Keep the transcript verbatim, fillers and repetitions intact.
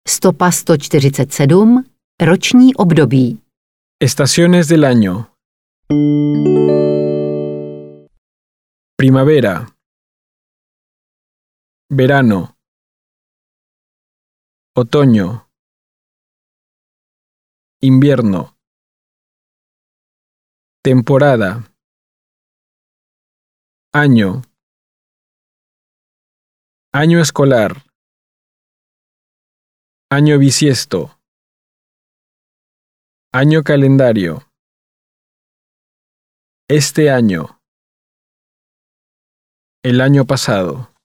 Stopa sto čtyřicet sedm. Roční období. Estaciones del año. Primavera. Verano. Otoño. Invierno. Temporada. Año. Año escolar. Año bisiesto. Año calendario. Este año. El año pasado.